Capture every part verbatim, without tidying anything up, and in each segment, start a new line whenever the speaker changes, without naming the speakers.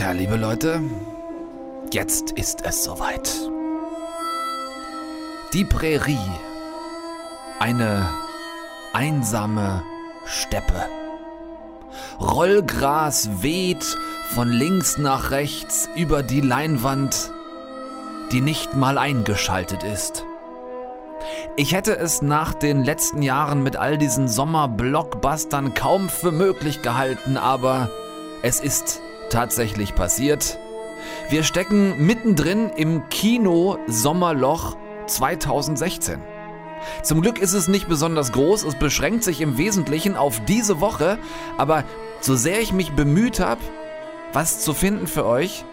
Tja, liebe Leute, jetzt ist es soweit. Die Prärie, eine einsame Steppe. Rollgras weht von links nach rechts über die Leinwand, die nicht mal eingeschaltet ist. Ich hätte es nach den letzten Jahren mit all diesen Sommer-Blockbustern kaum für möglich gehalten, aber es ist tatsächlich passiert. Wir stecken mittendrin im Kino-Sommerloch zweitausendsechzehn. Zum Glück ist es nicht besonders groß, es beschränkt sich im Wesentlichen auf diese Woche, aber so sehr ich mich bemüht habe, was zu finden für euch,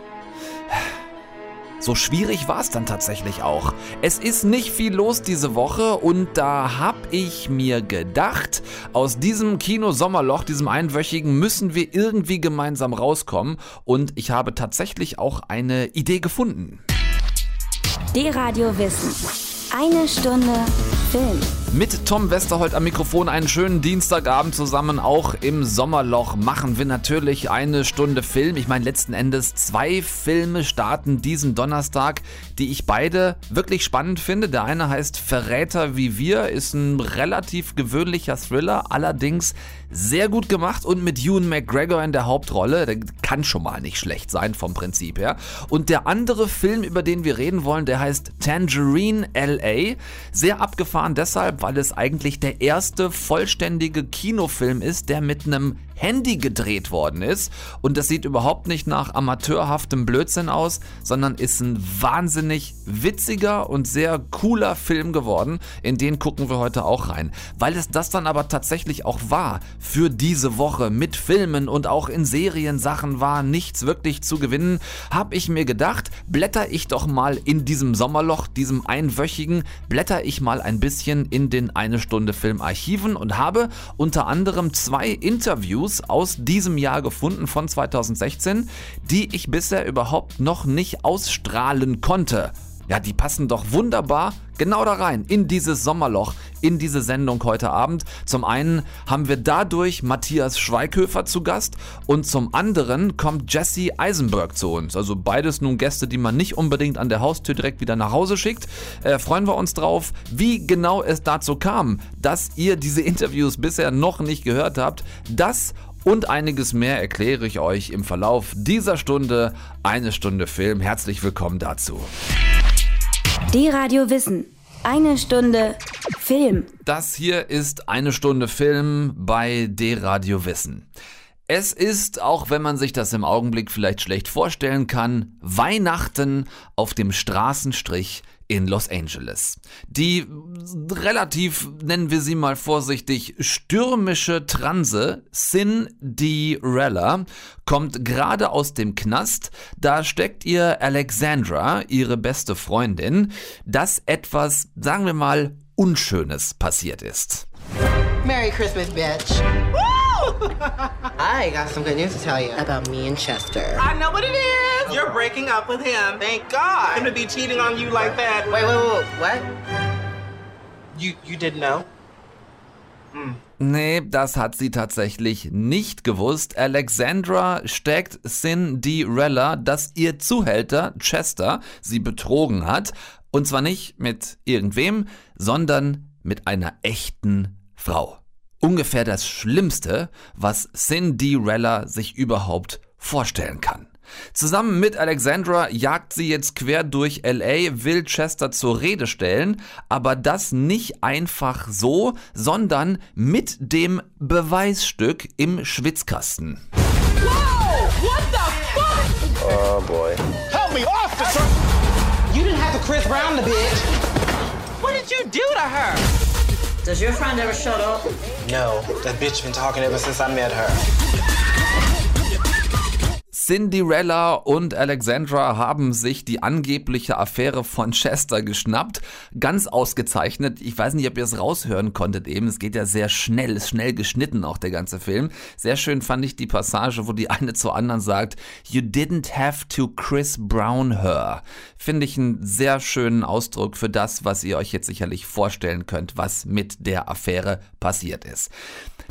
so schwierig war es dann tatsächlich auch. Es ist nicht viel los diese Woche und da habe ich mir gedacht, aus diesem Kino-Sommerloch, diesem einwöchigen, müssen wir irgendwie gemeinsam rauskommen und ich habe tatsächlich auch eine Idee gefunden.
D-Radio Wissen. Eine Stunde Film.
Mit Tom Westerholt am Mikrofon einen schönen Dienstagabend zusammen. Auch im Sommerloch machen wir natürlich eine Stunde Film. Ich meine, letzten Endes zwei Filme starten diesen Donnerstag, die ich beide wirklich spannend finde. Der eine heißt Verräter wie wir, ist ein relativ gewöhnlicher Thriller, allerdings sehr gut gemacht und mit Ewan McGregor in der Hauptrolle. Der kann schon mal nicht schlecht sein vom Prinzip her. Und der andere Film, über den wir reden wollen, der heißt Tangerine L A. Sehr abgefahren deshalb, weil es eigentlich der erste vollständige Kinofilm ist, der mit einem Handy gedreht worden ist. Und das sieht überhaupt nicht nach amateurhaftem Blödsinn aus, sondern ist ein wahnsinnig witziger und sehr cooler Film geworden. In den gucken wir heute auch rein. Weil es das dann aber tatsächlich auch war für diese Woche mit Filmen und auch in Seriensachen war nichts wirklich zu gewinnen, habe ich mir gedacht, blätter ich doch mal in diesem Sommerloch, diesem einwöchigen, blätter ich mal ein bisschen in den eine Stunde Film Archiven und habe unter anderem zwei Interviews aus diesem Jahr gefunden von zweitausendsechzehn, die ich bisher überhaupt noch nicht ausstrahlen konnte. Ja, die passen doch wunderbar genau da rein, in dieses Sommerloch, in diese Sendung heute Abend. Zum einen haben wir dadurch Matthias Schweighöfer zu Gast und zum anderen kommt Jesse Eisenberg zu uns. Also beides nun Gäste, die man nicht unbedingt an der Haustür direkt wieder nach Hause schickt. Äh, freuen wir uns drauf, wie genau es dazu kam, dass ihr diese Interviews bisher noch nicht gehört habt. Das und einiges mehr erkläre ich euch im Verlauf dieser Stunde. Eine Stunde Film. Herzlich willkommen dazu.
D-Radio Wissen. Eine Stunde Film.
Das hier ist eine Stunde Film bei D-Radio Wissen. Es ist, auch wenn man sich das im Augenblick vielleicht schlecht vorstellen kann, Weihnachten auf dem Straßenstrich in Los Angeles. Die relativ, nennen wir sie mal vorsichtig, stürmische Transe Cinderella kommt gerade aus dem Knast. Da steckt ihr Alexandra, ihre beste Freundin, dass etwas, sagen wir mal, Unschönes passiert ist.
Merry Christmas, bitch. I got some good news to tell you about me and Chester.
I know what it is. You're breaking up with him. Thank God. Him to be cheating on you like that.
Wait, wait, wait, what?
You you didn't know?
Hm. Nee, das hat sie tatsächlich nicht gewusst. Alexandra steckt Cinderella, dass ihr Zuhälter Chester sie betrogen hat. Und zwar nicht mit irgendwem, sondern mit einer echten Frau. Ungefähr das Schlimmste, was Cinderella sich überhaupt vorstellen kann. Zusammen mit Alexandra jagt sie jetzt quer durch L A, will Chester zur Rede stellen, aber das nicht einfach so, sondern mit dem Beweisstück im Schwitzkasten.
Whoa! What the fuck?
Oh boy.
Help me off the truck! You didn't have to Chris Brown the bitch. What did you do to her?
Does your friend ever shut up?
No, that bitch been talking ever since I met her.
Cinderella und Alexandra haben sich die angebliche Affäre von Chester geschnappt. Ganz ausgezeichnet. Ich weiß nicht, ob ihr es raushören konntet eben. Es geht ja sehr schnell, ist schnell geschnitten auch der ganze Film. Sehr schön fand ich die Passage, wo die eine zur anderen sagt, "You didn't have to Chris Brown her." Finde ich einen sehr schönen Ausdruck für das, was ihr euch jetzt sicherlich vorstellen könnt, was mit der Affäre passiert ist.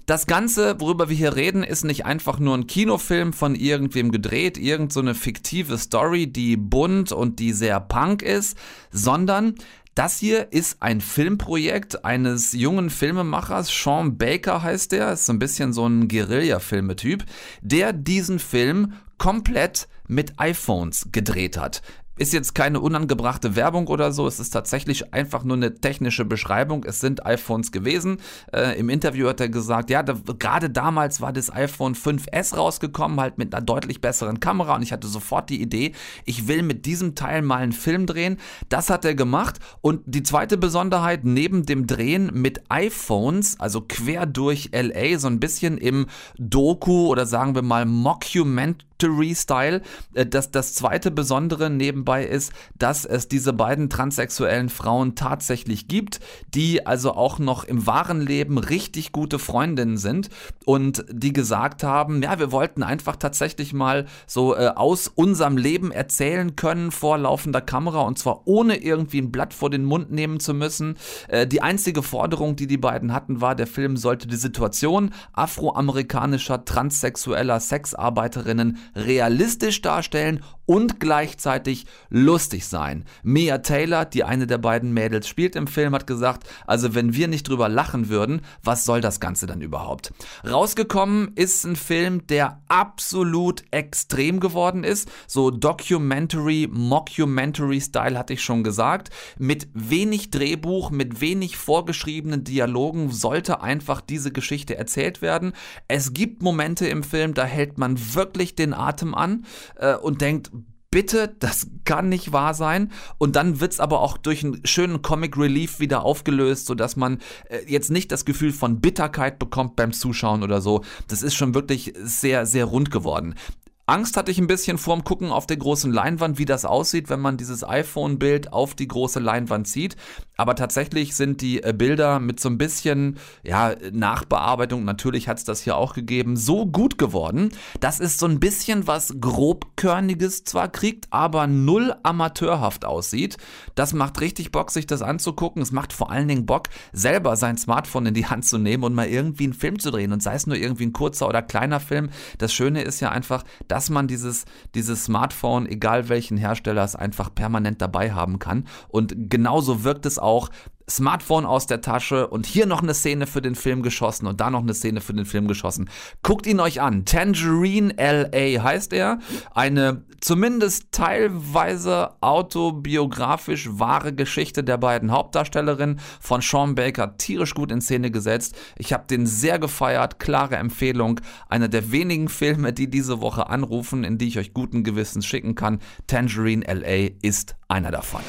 Das Ganze, worüber wir hier reden, ist nicht einfach nur ein Kinofilm von irgendwem gedreht, irgend so eine fiktive Story, die bunt und die sehr punk ist, sondern das hier ist ein Filmprojekt eines jungen Filmemachers, Sean Baker heißt der, ist so ein bisschen so ein Guerilla-Filmetyp, der diesen Film komplett mit iPhones gedreht hat. Ist jetzt keine unangebrachte Werbung oder so, es ist tatsächlich einfach nur eine technische Beschreibung, es sind iPhones gewesen. Äh, im Interview hat er gesagt, ja, da, gerade damals war das iPhone fünf S rausgekommen, halt mit einer deutlich besseren Kamera und ich hatte sofort die Idee, ich will mit diesem Teil mal einen Film drehen. Das hat er gemacht und die zweite Besonderheit, neben dem Drehen mit iPhones, also quer durch L A, so ein bisschen im Doku oder sagen wir mal Mockumentary-Style, äh, das, das zweite Besondere nebenbei ist, dass es diese beiden transsexuellen Frauen tatsächlich gibt, die also auch noch im wahren Leben richtig gute Freundinnen sind und die gesagt haben, ja, wir wollten einfach tatsächlich mal so äh, aus unserem Leben erzählen können vor laufender Kamera und zwar ohne irgendwie ein Blatt vor den Mund nehmen zu müssen. Äh, die einzige Forderung, die die beiden hatten, war, der Film sollte die Situation afroamerikanischer transsexueller Sexarbeiterinnen realistisch darstellen und gleichzeitig lustig sein. Mia Taylor, die eine der beiden Mädels spielt im Film, hat gesagt, also wenn wir nicht drüber lachen würden, was soll das Ganze dann überhaupt? Rausgekommen ist ein Film, der absolut extrem geworden ist, so Documentary, Mockumentary-Style hatte ich schon gesagt, mit wenig Drehbuch, mit wenig vorgeschriebenen Dialogen sollte einfach diese Geschichte erzählt werden. Es gibt Momente im Film, da hält man wirklich den Atem an äh, und denkt, bitte, das kann nicht wahr sein. Und dann wird's aber auch durch einen schönen Comic Relief wieder aufgelöst, sodass man äh, jetzt nicht das Gefühl von Bitterkeit bekommt beim Zuschauen oder so. Das ist schon wirklich sehr, sehr rund geworden. Angst hatte ich ein bisschen vorm Gucken auf der großen Leinwand, wie das aussieht, wenn man dieses iPhone-Bild auf die große Leinwand zieht. Aber tatsächlich sind die Bilder mit so ein bisschen ja, Nachbearbeitung, natürlich hat es das hier auch gegeben, so gut geworden, dass es so ein bisschen was Grobkörniges zwar kriegt, aber null amateurhaft aussieht. Das macht richtig Bock, sich das anzugucken. Es macht vor allen Dingen Bock, selber sein Smartphone in die Hand zu nehmen und mal irgendwie einen Film zu drehen. Und sei es nur irgendwie ein kurzer oder kleiner Film. Das Schöne ist ja einfach, dass dass man dieses, dieses Smartphone, egal welchen Herstellers, einfach permanent dabei haben kann. Und genauso wirkt es auch, Smartphone aus der Tasche und hier noch eine Szene für den Film geschossen und da noch eine Szene für den Film geschossen. Guckt ihn euch an. Tangerine L A heißt er. Eine zumindest teilweise autobiografisch wahre Geschichte der beiden Hauptdarstellerinnen von Sean Baker, tierisch gut in Szene gesetzt. Ich habe den sehr gefeiert, klare Empfehlung. Einer der wenigen Filme, die diese Woche anrufen, in die ich euch guten Gewissens schicken kann. Tangerine L A ist einer davon.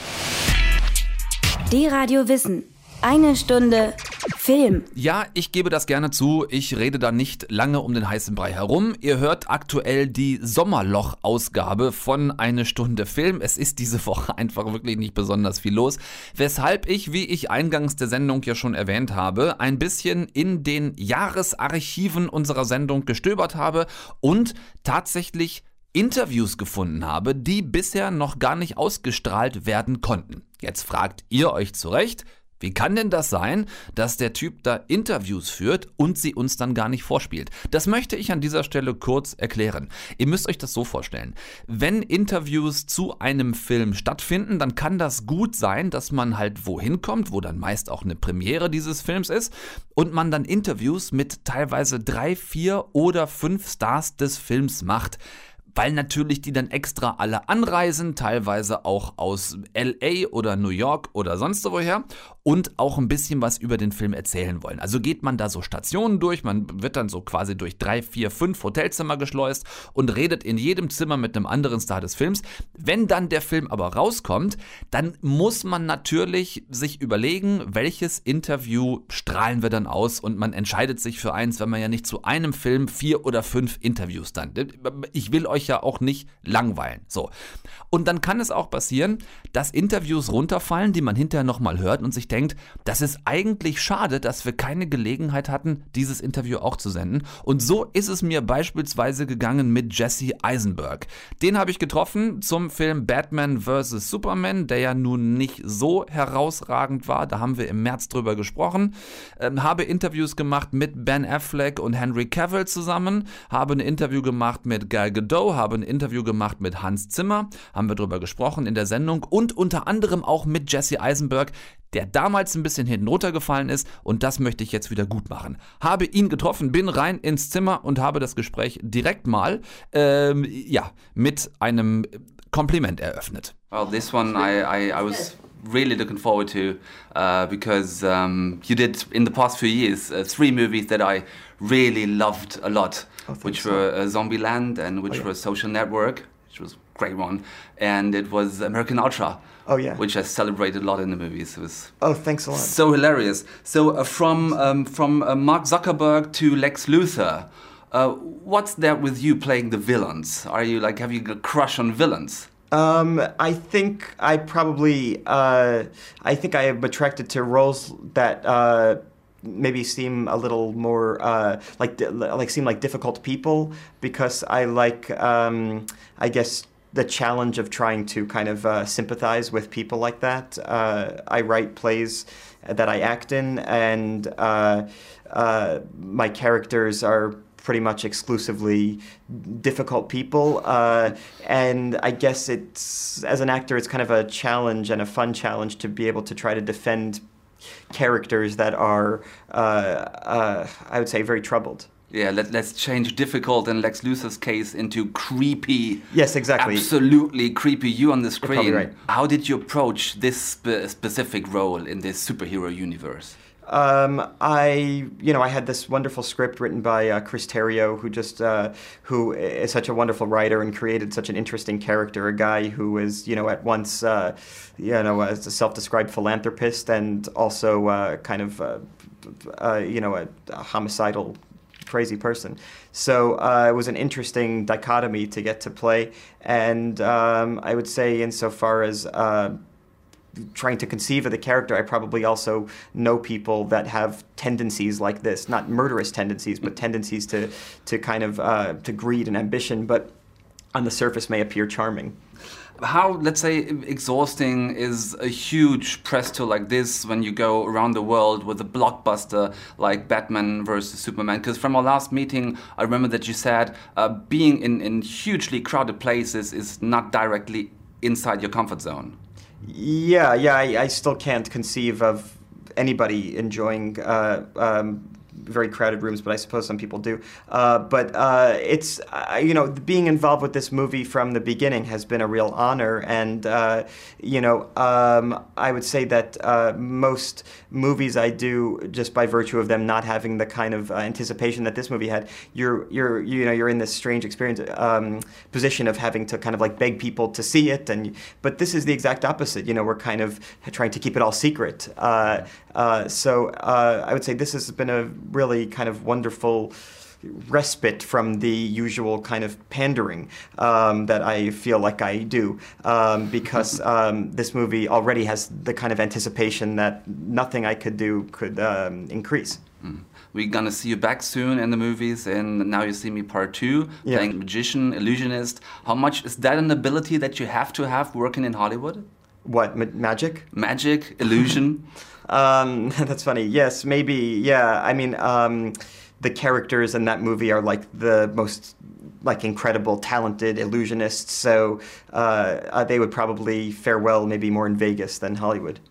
D-Radio Wissen. Eine Stunde Film.
Ja, ich gebe das gerne zu. Ich rede da nicht lange um den heißen Brei herum. Ihr hört aktuell die Sommerloch-Ausgabe von Eine Stunde Film. Es ist diese Woche einfach wirklich nicht besonders viel los. Weshalb ich, wie ich eingangs der Sendung ja schon erwähnt habe, ein bisschen in den Jahresarchiven unserer Sendung gestöbert habe und tatsächlich Interviews gefunden habe, die bisher noch gar nicht ausgestrahlt werden konnten. Jetzt fragt ihr euch zurecht, wie kann denn das sein, dass der Typ da Interviews führt und sie uns dann gar nicht vorspielt? Das möchte ich an dieser Stelle kurz erklären. Ihr müsst euch das so vorstellen. Wenn Interviews zu einem Film stattfinden, dann kann das gut sein, dass man halt wohin kommt, wo dann meist auch eine Premiere dieses Films ist und man dann Interviews mit teilweise drei, vier oder fünf Stars des Films macht. Weil natürlich die dann extra alle anreisen, teilweise auch aus L A oder New York oder sonst woher und auch ein bisschen was über den Film erzählen wollen. Also geht man da so Stationen durch, man wird dann so quasi durch drei, vier, fünf Hotelzimmer geschleust und redet in jedem Zimmer mit einem anderen Star des Films. Wenn dann der Film aber rauskommt, dann muss man natürlich sich überlegen, welches Interview strahlen wir dann aus und man entscheidet sich für eins, wenn man ja nicht zu einem Film vier oder fünf Interviews dann. Ich will euch ja auch nicht langweilen. So. Und dann kann es auch passieren, dass Interviews runterfallen, die man hinterher nochmal hört und sich denkt, denkt, das ist eigentlich schade, dass wir keine Gelegenheit hatten, dieses Interview auch zu senden. Und so ist es mir beispielsweise gegangen mit Jesse Eisenberg. Den habe ich getroffen zum Film Batman versus. Superman, der ja nun nicht so herausragend war. Da haben wir im März drüber gesprochen. Ähm, habe Interviews gemacht mit Ben Affleck und Henry Cavill zusammen. Habe ein Interview gemacht mit Gal Gadot. Habe ein Interview gemacht mit Hans Zimmer. Haben wir drüber gesprochen in der Sendung. Und unter anderem auch mit Jesse Eisenberg, der damals ein bisschen hinten runtergefallen ist, und das möchte ich jetzt wieder gut machen. Habe ihn getroffen, bin rein ins Zimmer und habe das Gespräch direkt mal ähm, ja, mit einem Kompliment eröffnet.
Well, this one I, I, I was really looking forward to uh, because um, you did in the past few years uh, three movies that I really loved a lot, oh, which so. were uh, Zombieland and which oh, yeah. were Social Network, which was a great one, and it was American Ultra.
Oh yeah,
which I celebrated a lot in the movies. It was
oh, thanks a lot.
So hilarious. So uh, from um, from uh, Mark Zuckerberg to Lex Luthor, uh, what's that with you playing the villains? Are you like have you a crush on villains?
Um, I think I probably uh, I think I am attracted to roles that uh, maybe seem a little more uh, like like seem like difficult people, because I like um, I guess. the challenge of trying to kind of uh, sympathize with people like that. Uh, I write plays that I act in, and uh, uh, my characters are pretty much exclusively difficult people. Uh, and I guess it's, as an actor, it's kind of a challenge and a fun challenge to be able to try to defend characters that are, uh, uh, I would say, very troubled.
Yeah, let, let's change difficult in Lex Luthor's case into creepy.
Yes, exactly.
Absolutely creepy. You on the screen.
You're probably right.
How did you approach this spe- specific role in this superhero universe?
Um, I, you know, I had this wonderful script written by uh, Chris Terrio, who just, uh, who is such a wonderful writer and created such an interesting character. A guy who is, you know, at once, uh, you know, as a self-described philanthropist and also uh, kind of, uh, uh, you know, a, a homicidal. Crazy person. So uh, it was an interesting dichotomy to get to play, and um, I would say insofar as uh, trying to conceive of the character, I probably also know people that have tendencies like this, not murderous tendencies, but tendencies to, to kind of uh, to greed and ambition, but on the surface may appear charming.
How, let's say, exhausting is a huge press tour like this when you go around the world with a blockbuster like Batman versus Superman? Because from our last meeting, I remember that you said uh, being in, in hugely crowded places is not directly inside your comfort zone.
Yeah, yeah, I, I still can't conceive of anybody enjoying uh, um, very crowded rooms, but I suppose some people do. Uh, but uh, it's, uh, you know, being involved with this movie from the beginning has been a real honor. And, uh, you know, um, I would say that uh, most movies I do, just by virtue of them not having the kind of uh, anticipation that this movie had, you're, you're, you know, you're in this strange experience, um, position of having to kind of like beg people to see it. And but this is the exact opposite. You know, we're kind of trying to keep it all secret. Uh, uh, so uh, I would say this has been a really kind of wonderful respite from the usual kind of pandering um, that I feel like I do, um, because um, this movie already has the kind of anticipation that nothing I could do could um, increase.
Mm. We're gonna see you back soon in the movies, and Now You See Me Part Two,
yeah.
playing magician, illusionist. How much is that an ability that you have to have working in Hollywood?
What, ma- magic?
Magic, illusion.
Um, that's funny. Yes, maybe. Yeah. I mean, um, the characters in that movie are like the most like incredible, talented illusionists. So uh, uh, they would probably fare well, maybe more in Vegas than Hollywood.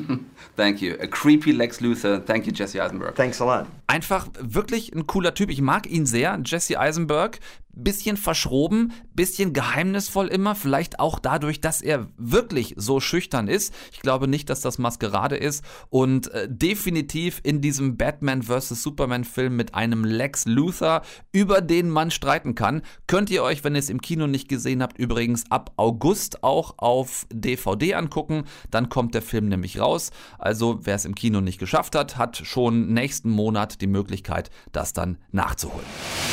Thank you. A creepy Lex Luthor. Thank you, Jesse Eisenberg.
Thanks a lot.
Einfach wirklich ein cooler Typ. Ich mag ihn sehr, Jesse Eisenberg. Bisschen verschroben, bisschen geheimnisvoll immer, vielleicht auch dadurch, dass er wirklich so schüchtern ist. Ich glaube nicht, dass das Maskerade ist und äh, definitiv in diesem Batman versus. Superman Film mit einem Lex Luthor, über den man streiten kann. Könnt ihr euch, wenn ihr es im Kino nicht gesehen habt, übrigens ab August auch auf D V D angucken. Dann kommt der Film nämlich raus. Also wer es im Kino nicht geschafft hat, hat schon nächsten Monat die Möglichkeit, das dann nachzuholen.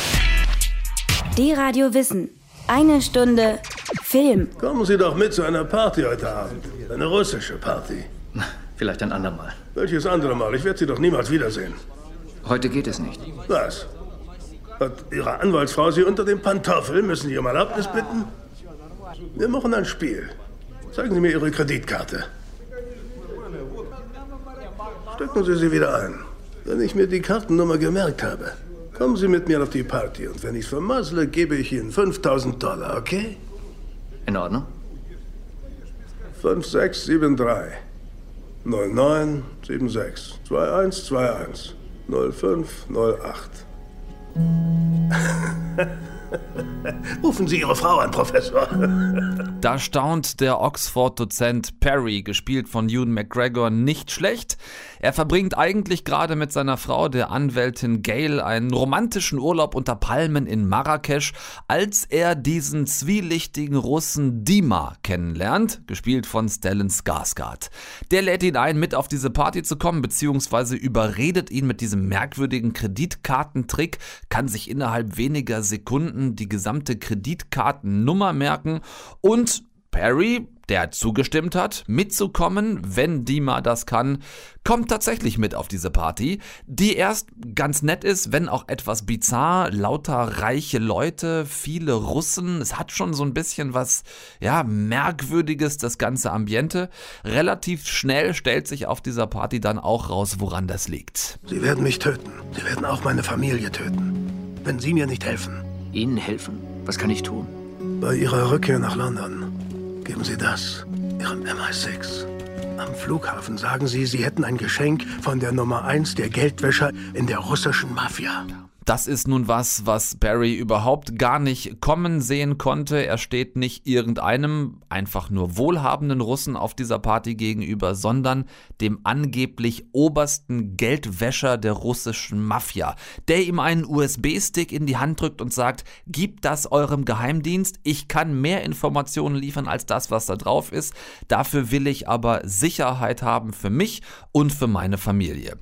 D-Radio Wissen. Eine Stunde Film.
Kommen Sie doch mit zu einer Party heute Abend. Eine russische Party. Vielleicht ein andermal.
Welches andere Mal? Ich werde Sie doch niemals wiedersehen.
Heute geht es nicht.
Was? Hat Ihre Anwaltsfrau Sie unter dem Pantoffel? Müssen Sie um Erlaubnis bitten? Wir machen ein Spiel. Zeigen Sie mir Ihre Kreditkarte. Stecken Sie sie wieder ein. Wenn ich mir die Kartennummer gemerkt habe, kommen Sie mit mir auf die Party. Und wenn ich es vermassle, gebe ich Ihnen fünftausend Dollar, okay?
In Ordnung.
fünf sechs sieben drei null neun sieben sechs zwei eins zwei eins null fünf null acht. Rufen Sie Ihre Frau an, Professor.
Da staunt der Oxford-Dozent Perry, gespielt von Ewan McGregor, nicht schlecht. Er verbringt eigentlich gerade mit seiner Frau, der Anwältin Gail, einen romantischen Urlaub unter Palmen in Marrakesch, als er diesen zwielichtigen Russen Dima kennenlernt, gespielt von Stellan Skarsgård. Der lädt ihn ein, mit auf diese Party zu kommen, beziehungsweise überredet ihn mit diesem merkwürdigen Kreditkartentrick, kann sich innerhalb weniger Sekunden die gesamte Kreditkartennummer merken und Perry, der zugestimmt hat, mitzukommen, wenn Dima das kann, kommt tatsächlich mit auf diese Party, die erst ganz nett ist, wenn auch etwas bizarr, lauter reiche Leute, viele Russen, es hat schon so ein bisschen was, ja, Merkwürdiges, das ganze Ambiente. Relativ schnell stellt sich auf dieser Party dann auch raus, woran das liegt.
Sie werden mich töten. Sie werden auch meine Familie töten, wenn Sie mir nicht helfen.
Ihnen helfen? Was kann ich tun?
Bei Ihrer Rückkehr nach London geben Sie das Ihrem M I sechs. Am Flughafen sagen Sie, Sie hätten ein Geschenk von der Nummer eins der Geldwäscher in der russischen Mafia.
Das ist nun was, was Barry überhaupt gar nicht kommen sehen konnte. Er steht nicht irgendeinem einfach nur wohlhabenden Russen auf dieser Party gegenüber, sondern dem angeblich obersten Geldwäscher der russischen Mafia, der ihm einen U S B-Stick in die Hand drückt und sagt, gib das eurem Geheimdienst, ich kann mehr Informationen liefern als das, was da drauf ist, dafür will ich aber Sicherheit haben für mich und für meine Familie.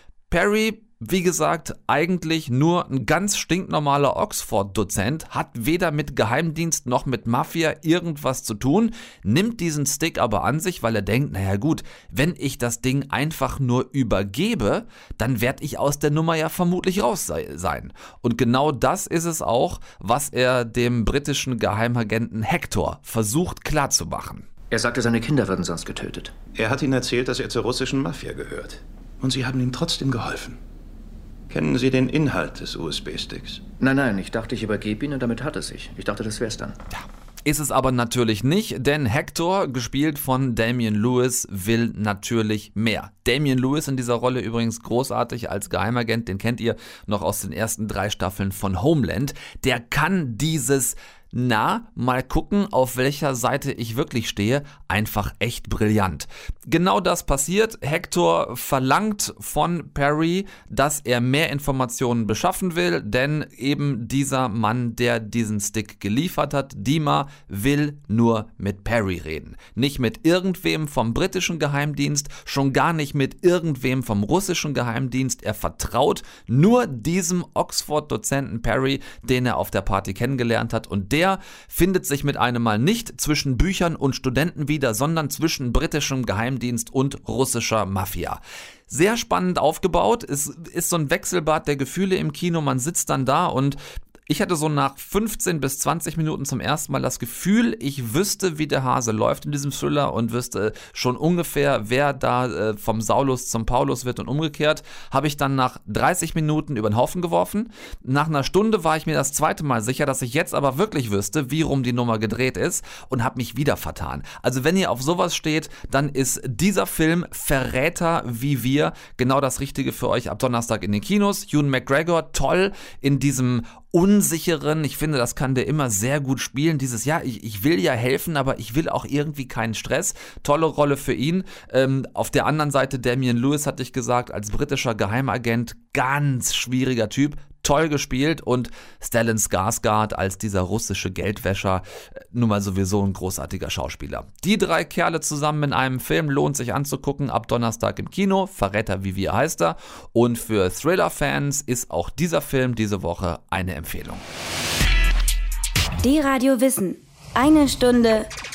Perry, wie gesagt, eigentlich nur ein ganz stinknormaler Oxford-Dozent, hat weder mit Geheimdienst noch mit Mafia irgendwas zu tun, nimmt diesen Stick aber an sich, weil er denkt, naja gut, wenn ich das Ding einfach nur übergebe, dann werde ich aus der Nummer ja vermutlich raus sein. Und genau das ist es auch, was er dem britischen Geheimagenten Hector versucht klarzumachen.
Er sagte, seine Kinder würden sonst getötet.
Er hat ihnen erzählt, dass er zur russischen Mafia gehört. Und sie haben ihm trotzdem geholfen. Kennen Sie den Inhalt des U S B-Sticks?
Nein, nein, ich dachte, ich übergebe ihn und damit hat es sich. Ich dachte, das wär's dann.
Ja. Ist es aber natürlich nicht, denn Hector, gespielt von Damian Lewis, will natürlich mehr. Damian Lewis in dieser Rolle übrigens großartig als Geheimagent, den kennt ihr noch aus den ersten drei Staffeln von Homeland. Der kann dieses Na, mal gucken, auf welcher Seite ich wirklich stehe, einfach echt brillant. Genau das passiert. Hector verlangt von Perry, dass er mehr Informationen beschaffen will, denn eben dieser Mann, der diesen Stick geliefert hat, Dima, will nur mit Perry reden. Nicht mit irgendwem vom britischen Geheimdienst, schon gar nicht mit irgendwem vom russischen Geheimdienst. Er vertraut nur diesem Oxford-Dozenten Perry, den er auf der Party kennengelernt hat, und der Der findet sich mit einem Mal nicht zwischen Büchern und Studenten wieder, sondern zwischen britischem Geheimdienst und russischer Mafia. Sehr spannend aufgebaut, es ist so ein Wechselbad der Gefühle im Kino, man sitzt dann da und ich hatte so nach fünfzehn bis zwanzig Minuten zum ersten Mal das Gefühl, ich wüsste, wie der Hase läuft in diesem Thriller und wüsste schon ungefähr, wer da äh, vom Saulus zum Paulus wird und umgekehrt. Habe ich dann nach dreißig Minuten über den Haufen geworfen. Nach einer Stunde war ich mir das zweite Mal sicher, dass ich jetzt aber wirklich wüsste, wie rum die Nummer gedreht ist, und habe mich wieder vertan. Also wenn ihr auf sowas steht, dann ist dieser Film Verräter wie wir genau das Richtige für euch ab Donnerstag in den Kinos. Ewan McGregor, toll in diesem unsicheren, ich finde, das kann der immer sehr gut spielen, dieses, ja, ich, ich will ja helfen, aber ich will auch irgendwie keinen Stress. Tolle Rolle für ihn. Ähm, auf der anderen Seite Damian Lewis, hatte ich gesagt, als britischer Geheimagent, ganz schwieriger Typ. Toll gespielt, und Stellan Skarsgård als dieser russische Geldwäscher, nun mal sowieso ein großartiger Schauspieler. Die drei Kerle zusammen in einem Film lohnt sich anzugucken, ab Donnerstag im Kino, Verräter wie wir heißt er, und für Thriller-Fans ist auch dieser Film diese Woche eine Empfehlung.
Die Radio Wissen. Eine Stunde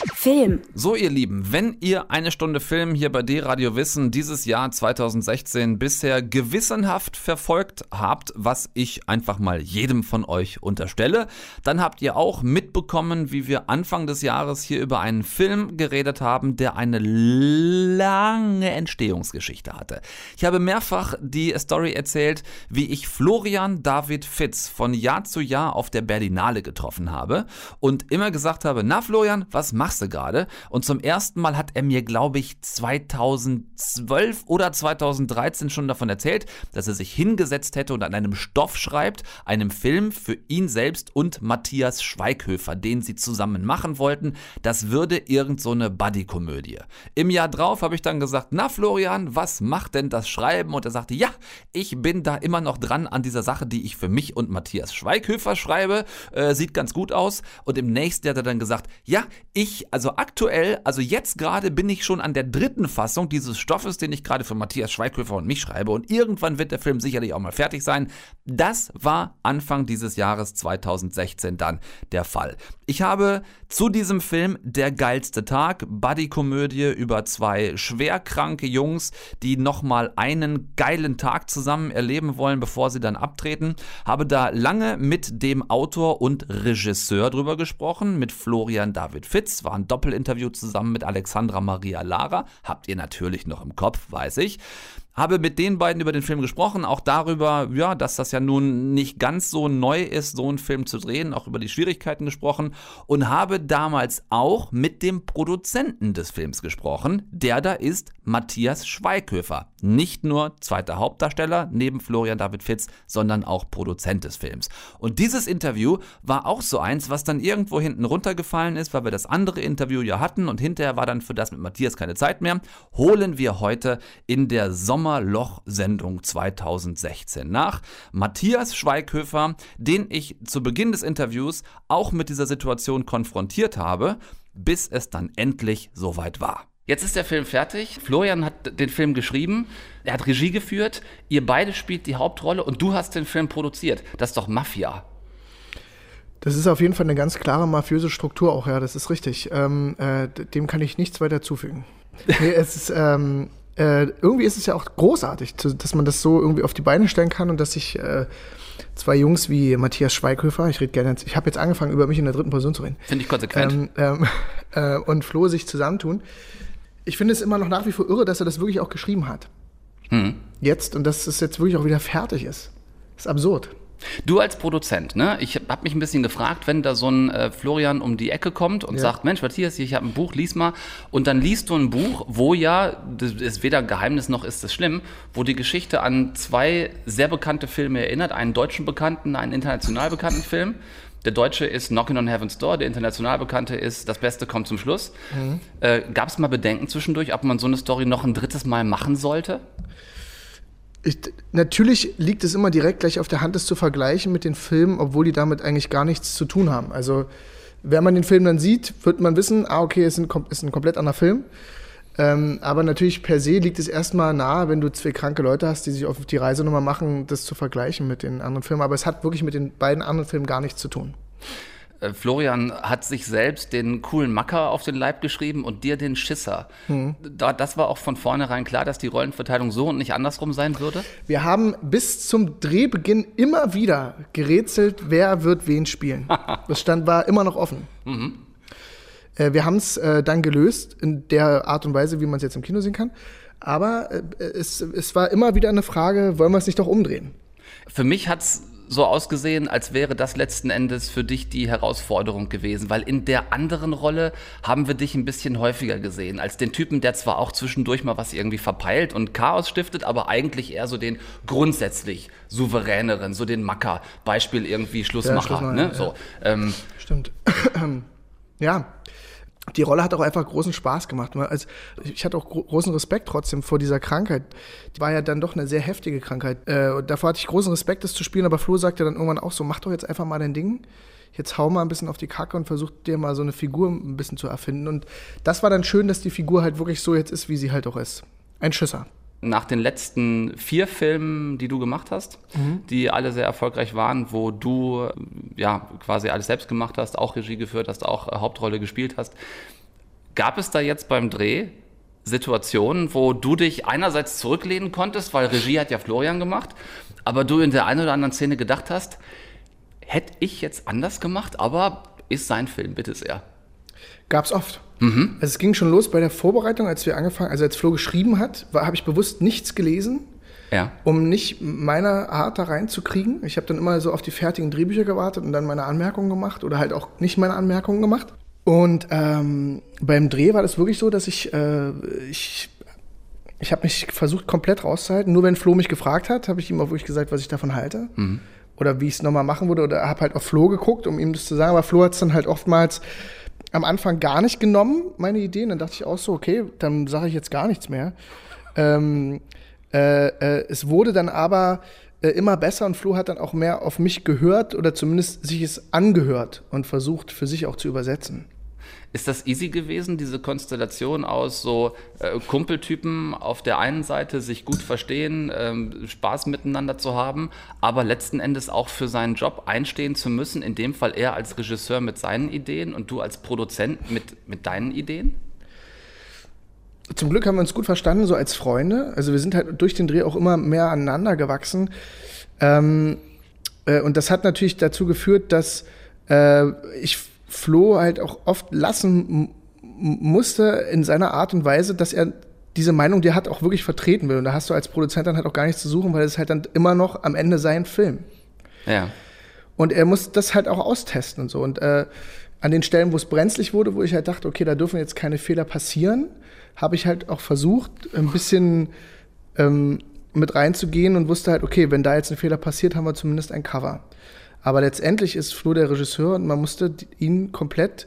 Film.
So, ihr Lieben, wenn ihr eine Stunde Film hier bei D-Radio Wissen dieses Jahr zweitausendsechzehn bisher gewissenhaft verfolgt habt, was ich einfach mal jedem von euch unterstelle, dann habt ihr auch mitbekommen, wie wir Anfang des Jahres hier über einen Film geredet haben, der eine lange Entstehungsgeschichte hatte. Ich habe mehrfach die Story erzählt, wie ich Florian David Fitz von Jahr zu Jahr auf der Berlinale getroffen habe und immer gesagt habe, na Florian, was machst du gerade? Und zum ersten Mal hat er mir, glaube ich, zweitausendzwölf oder zweitausenddreizehn schon davon erzählt, dass er sich hingesetzt hätte und an einem Stoff schreibt, einem Film für ihn selbst und Matthias Schweighöfer, den sie zusammen machen wollten. Das würde irgend so eine Buddy-Komödie. Im Jahr drauf habe ich dann gesagt, na Florian, was macht denn das Schreiben? Und er sagte, ja, ich bin da immer noch dran an dieser Sache, die ich für mich und Matthias Schweighöfer schreibe. Äh, sieht ganz gut aus. Und im nächsten Jahr hat er dann gesagt, ja, ich, also aktuell, also jetzt gerade bin ich schon an der dritten Fassung dieses Stoffes, den ich gerade für Matthias Schweighöfer und mich schreibe. Und irgendwann wird der Film sicherlich auch mal fertig sein. Das war Anfang dieses Jahres zweitausendsechzehn dann der Fall. Ich habe zu diesem Film Der geilste Tag, Buddy-Komödie über zwei schwerkranke Jungs, die nochmal einen geilen Tag zusammen erleben wollen, bevor sie dann abtreten, habe da lange mit dem Autor und Regisseur drüber gesprochen, mit Florian David Fitz, war ein Doppelinterview zusammen mit Alexandra Maria Lara, habt ihr natürlich noch im Kopf, weiß ich. Habe mit den beiden über den Film gesprochen, auch darüber, ja, dass das ja nun nicht ganz so neu ist, so einen Film zu drehen, auch über die Schwierigkeiten gesprochen und habe damals auch mit dem Produzenten des Films gesprochen, der da ist Matthias Schweighöfer. Nicht nur zweiter Hauptdarsteller neben Florian David Fitz, sondern auch Produzent des Films. Und dieses Interview war auch so eins, was dann irgendwo hinten runtergefallen ist, weil wir das andere Interview ja hatten und hinterher war dann für das mit Matthias keine Zeit mehr. Holen wir heute in der Sommerloch-Sendung zweitausendsechzehn nach. Matthias Schweighöfer, den ich zu Beginn des Interviews auch mit dieser Situation konfrontiert habe, bis es dann endlich soweit war. Jetzt ist der Film fertig. Florian hat den Film geschrieben, er hat Regie geführt, ihr beide spielt die Hauptrolle und du hast den Film produziert. Das ist doch Mafia.
Das ist auf jeden Fall eine ganz klare mafiöse Struktur auch, ja, das ist richtig. Ähm, äh, dem kann ich nichts weiter zufügen. Nee, es ist, ähm, äh, irgendwie ist es ja auch großartig, zu, dass man das so irgendwie auf die Beine stellen kann und dass sich äh, zwei Jungs wie Matthias Schweighöfer, ich rede gerne, ich habe jetzt angefangen, über mich in der dritten Person zu reden.
Finde ich konsequent.
Ähm, ähm, äh, und Flo sich zusammentun. Ich finde es immer noch nach wie vor irre, dass er das wirklich auch geschrieben hat.
Hm.
Jetzt, und dass es jetzt wirklich auch wieder fertig ist. Das ist absurd.
Du als Produzent, ne? Ich habe mich ein bisschen gefragt, wenn da so ein äh, Florian um die Ecke kommt und ja. sagt, Mensch, Matthias, ich habe ein Buch, lies mal. Und dann liest du ein Buch, wo ja, das ist weder Geheimnis noch ist es schlimm, wo die Geschichte an zwei sehr bekannte Filme erinnert, einen deutschen bekannten, einen international bekannten Film. Der deutsche ist Knockin' on Heaven's Door, der international bekannte ist Das Beste kommt zum Schluss. Mhm. Äh, gab es mal Bedenken zwischendurch, ob man so eine Story noch ein drittes Mal machen sollte?
Ich, natürlich liegt es immer direkt gleich auf der Hand, das zu vergleichen mit den Filmen, obwohl die damit eigentlich gar nichts zu tun haben. Also wenn man den Film dann sieht, wird man wissen, ah okay, es ist ein, ist ein komplett anderer Film. Ähm, aber natürlich per se liegt es erstmal nahe, wenn du zwei kranke Leute hast, die sich auf die Reise nochmal machen, das zu vergleichen mit den anderen Filmen. Aber es hat wirklich mit den beiden anderen Filmen gar nichts zu tun.
Äh, Florian hat sich selbst den coolen Macker auf den Leib geschrieben und dir den Schisser. Mhm. Da, das war auch von vornherein klar, dass die Rollenverteilung so und nicht andersrum sein würde?
Wir haben bis zum Drehbeginn immer wieder gerätselt, wer wird wen spielen. Das stand, war immer noch offen. Mhm. Wir haben es äh, dann gelöst, in der Art und Weise, wie man es jetzt im Kino sehen kann. Aber äh, es, es war immer wieder eine Frage, wollen wir es nicht doch umdrehen?
Für mich hat es so ausgesehen, als wäre das letzten Endes für dich die Herausforderung gewesen. Weil in der anderen Rolle haben wir dich ein bisschen häufiger gesehen. Als den Typen, der zwar auch zwischendurch mal was irgendwie verpeilt und Chaos stiftet, aber eigentlich eher so den grundsätzlich souveräneren, so den Macker. Beispiel irgendwie Schlussmacher. Ja, ne? So,
ja.
ähm,
Stimmt. Ja. Die Rolle hat auch einfach großen Spaß gemacht. Also ich hatte auch großen Respekt trotzdem vor dieser Krankheit. Die war ja dann doch eine sehr heftige Krankheit. Und davor hatte ich großen Respekt, das zu spielen. Aber Flo sagte dann irgendwann auch so, mach doch jetzt einfach mal dein Ding. Jetzt hau mal ein bisschen auf die Kacke und versuch dir mal so eine Figur ein bisschen zu erfinden. Und das war dann schön, dass die Figur halt wirklich so jetzt ist, wie sie halt auch ist. Ein Schisser.
Nach den letzten vier Filmen, die du gemacht hast, mhm. die alle sehr erfolgreich waren, wo du ja quasi alles selbst gemacht hast, auch Regie geführt hast, auch Hauptrolle gespielt hast,
Gab es da jetzt beim Dreh Situationen, wo du dich einerseits zurücklehnen konntest, weil Regie hat ja Florian gemacht, aber du in der einen oder anderen Szene gedacht hast, hätte ich jetzt anders gemacht, aber ist sein Film, bitte sehr.
Gab's oft.
Mhm.
Also es ging schon los bei der Vorbereitung, als wir angefangen, also als Flo geschrieben hat, habe ich bewusst nichts gelesen,
ja.
um nicht meine Art da reinzukriegen. Ich habe dann immer so auf die fertigen Drehbücher gewartet und dann meine Anmerkungen gemacht oder halt auch nicht meine Anmerkungen gemacht. Und ähm, beim Dreh war das wirklich so, dass ich, äh, ich, ich habe mich versucht, komplett rauszuhalten. Nur wenn Flo mich gefragt hat, habe ich ihm auch wirklich gesagt, was ich davon halte. Mhm. Oder wie ich es nochmal machen würde. Oder habe halt auf Flo geguckt, um ihm das zu sagen. Aber Flo hat es dann halt oftmals am Anfang gar nicht genommen, meine Ideen. Dann dachte ich auch so, okay, dann sage ich jetzt gar nichts mehr. Ähm, äh, äh, es wurde dann aber äh, immer besser und Flo hat dann auch mehr auf mich gehört oder zumindest sich es angehört und versucht, für sich auch zu übersetzen.
Ist das easy gewesen, diese Konstellation aus so äh, Kumpeltypen auf der einen Seite, sich gut verstehen, ähm, Spaß miteinander zu haben, aber letzten Endes auch für seinen Job einstehen zu müssen, in dem Fall er als Regisseur mit seinen Ideen und du als Produzent mit, mit deinen Ideen?
Zum Glück haben wir uns gut verstanden, so als Freunde. Also wir sind halt durch den Dreh auch immer mehr aneinander gewachsen. Ähm, äh, und das hat natürlich dazu geführt, dass äh, ich Flo halt auch oft lassen m- musste in seiner Art und Weise, dass er diese Meinung, die er hat, auch wirklich vertreten will. Und da hast du als Produzent dann halt auch gar nichts zu suchen, weil es ist halt dann immer noch am Ende sein Film.
Ja.
Und er muss das halt auch austesten und so. Und äh, an den Stellen, wo es brenzlig wurde, wo ich halt dachte, okay, da dürfen jetzt keine Fehler passieren, habe ich halt auch versucht, ein bisschen ähm, mit reinzugehen und wusste halt, okay, wenn da jetzt ein Fehler passiert, haben wir zumindest ein Cover. Aber letztendlich ist Flo der Regisseur und man musste ihn komplett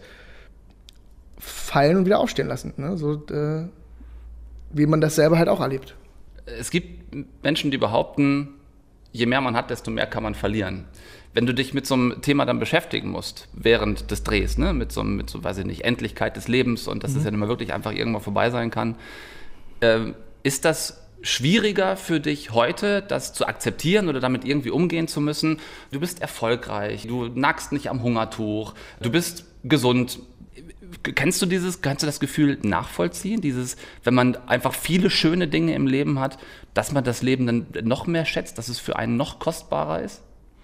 fallen und wieder aufstehen lassen. Ne? So, äh, wie man das selber halt auch erlebt.
Es gibt Menschen, die behaupten, je mehr man hat, desto mehr kann man verlieren. Wenn du dich mit so einem Thema dann beschäftigen musst, während des Drehs, ne? mit so, mit so, weiß ich nicht, Endlichkeit des Lebens und dass es mhm. ja nicht mehr wirklich einfach irgendwann vorbei sein kann, äh, ist das schwieriger für dich heute, das zu akzeptieren oder damit irgendwie umgehen zu müssen? Du bist erfolgreich, du nackst nicht am Hungertuch, du bist gesund. Kennst du dieses, kannst du das Gefühl nachvollziehen? Dieses, wenn man einfach viele schöne Dinge im Leben hat, dass man das Leben dann noch mehr schätzt, dass es für einen noch kostbarer ist?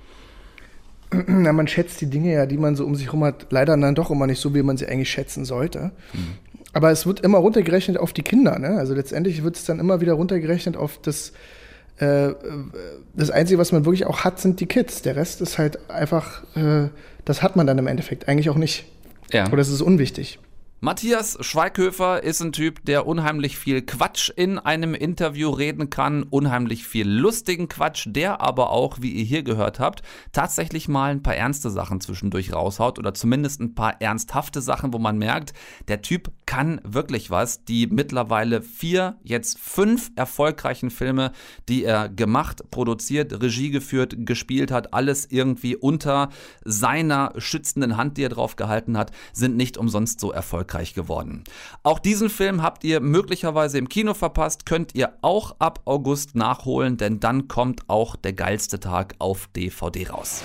Na, man schätzt die Dinge ja, die man so um sich herum hat, leider dann doch immer nicht so, wie man sie eigentlich schätzen sollte. Mhm. Aber es wird immer runtergerechnet auf die Kinder, ne? Also letztendlich wird es dann immer wieder runtergerechnet auf das, äh, das Einzige, was man wirklich auch hat, sind die Kids. Der Rest ist halt einfach, äh, das hat man dann im Endeffekt eigentlich auch nicht.
Ja.
Oder es ist unwichtig.
Matthias Schweighöfer ist ein Typ, der unheimlich viel Quatsch in einem Interview reden kann, unheimlich viel lustigen Quatsch, der aber auch, wie ihr hier gehört habt, tatsächlich mal ein paar ernste Sachen zwischendurch raushaut oder zumindest ein paar ernsthafte Sachen, wo man merkt, der Typ kann wirklich was. Die mittlerweile vier, jetzt fünf erfolgreichen Filme, die er gemacht, produziert, Regie geführt, gespielt hat, alles irgendwie unter seiner schützenden Hand, die er drauf gehalten hat, sind nicht umsonst so erfolgreich geworden. Auch diesen Film habt ihr möglicherweise im Kino verpasst, könnt ihr auch ab August nachholen, denn dann kommt auch Der geilste Tag auf D V D raus.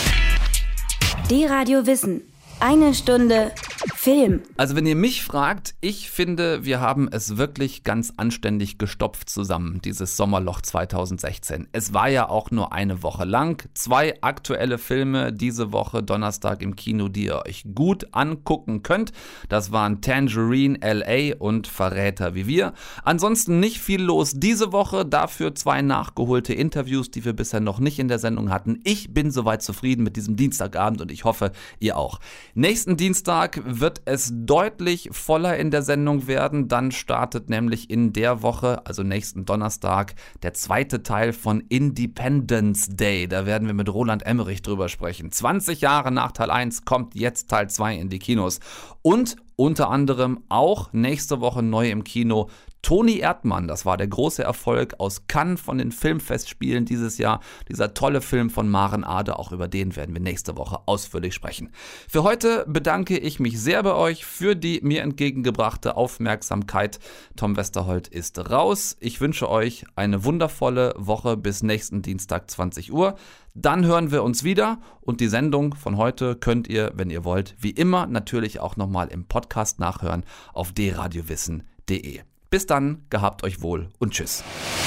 D-Radio Wissen. Eine Stunde Film.
Also wenn ihr mich fragt, ich finde, wir haben es wirklich ganz anständig gestopft zusammen, dieses Sommerloch zwanzig sechzehn. Es war ja auch nur eine Woche lang. Zwei aktuelle Filme diese Woche, Donnerstag im Kino, die ihr euch gut angucken könnt. Das waren Tangerine L A und Verräter wie wir. Ansonsten nicht viel los diese Woche, dafür zwei nachgeholte Interviews, die wir bisher noch nicht in der Sendung hatten. Ich bin soweit zufrieden mit diesem Dienstagabend und ich hoffe, ihr auch. Nächsten Dienstag wird es deutlich voller in der Sendung werden. Dann startet nämlich in der Woche, also nächsten Donnerstag, der zweite Teil von Independence Day. Da werden wir mit Roland Emmerich drüber sprechen. zwanzig Jahre nach Teil eins kommt jetzt Teil zwei in die Kinos. Und unter anderem auch nächste Woche neu im Kino Toni Erdmann, das war der große Erfolg aus Cannes von den Filmfestspielen dieses Jahr. Dieser tolle Film von Maren Ade, auch über den werden wir nächste Woche ausführlich sprechen. Für heute bedanke ich mich sehr bei euch für die mir entgegengebrachte Aufmerksamkeit. Tom Westerholt ist raus. Ich wünsche euch eine wundervolle Woche bis nächsten Dienstag zwanzig Uhr. Dann hören wir uns wieder und die Sendung von heute könnt ihr, wenn ihr wollt, wie immer natürlich auch nochmal im Podcast nachhören auf d radio wissen punkt d e. Bis dann, gehabt euch wohl und tschüss.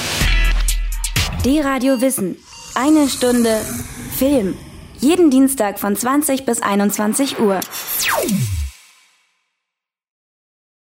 D-Radio Wissen. Eine Stunde Film. Jeden Dienstag von zwanzig bis einundzwanzig Uhr.